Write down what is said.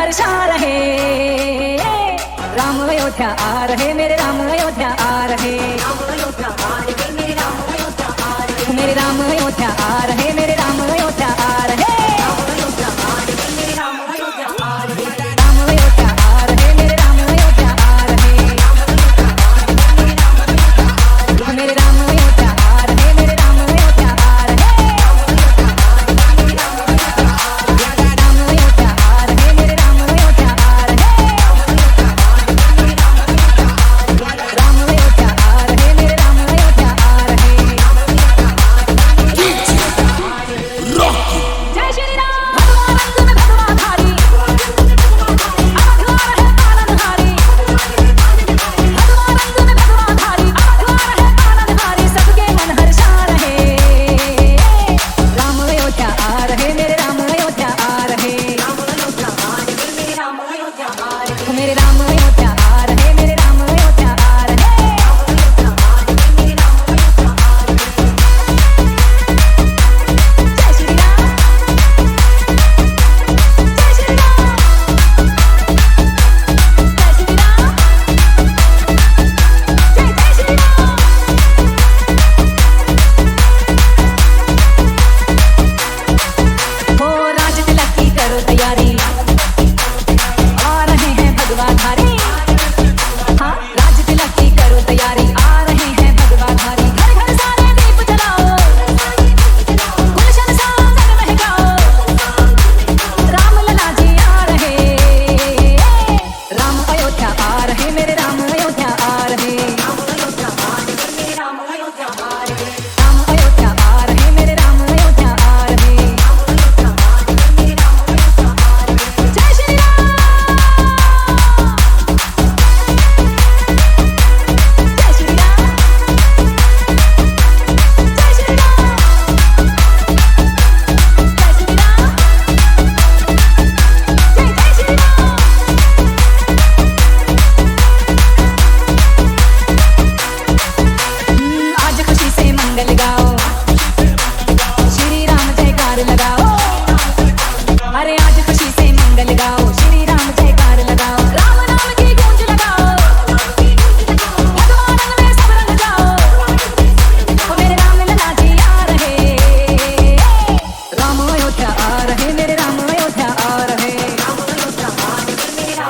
हर्षा रहे। राम अयोध्या आ रहे, मेरे राम अयोध्या आ रहे। मेरे राम अयोध्या आ रहे, मेरे राम अयोध्या आ रहे। मेरे राम अयोध्या आ रहे, मेरे राम अयोध्या आ रहे। जय श्री राम, जय श्री राम, जय श्री राम, जय जय श्री राम। हो राज तिलक की करो तैयारी, हाँ राज तिलक की करो तैयारी, आ रहे हैं भगवाधारी। घर घर सारे दीप जलाओ, गुलशन सागर महकाओ। राम लला जी आ रहे, राम अयोध्या आ रहे, मेरे राम अयोध्या आ रहे। राम अयोध्या आ रहे, मेरे राम अयोध्या आ रहे। जय श्री राम, मंगल गाओ, श्री राम जयकार लगाओ। अरे आज खुशी से मंगल गाओ।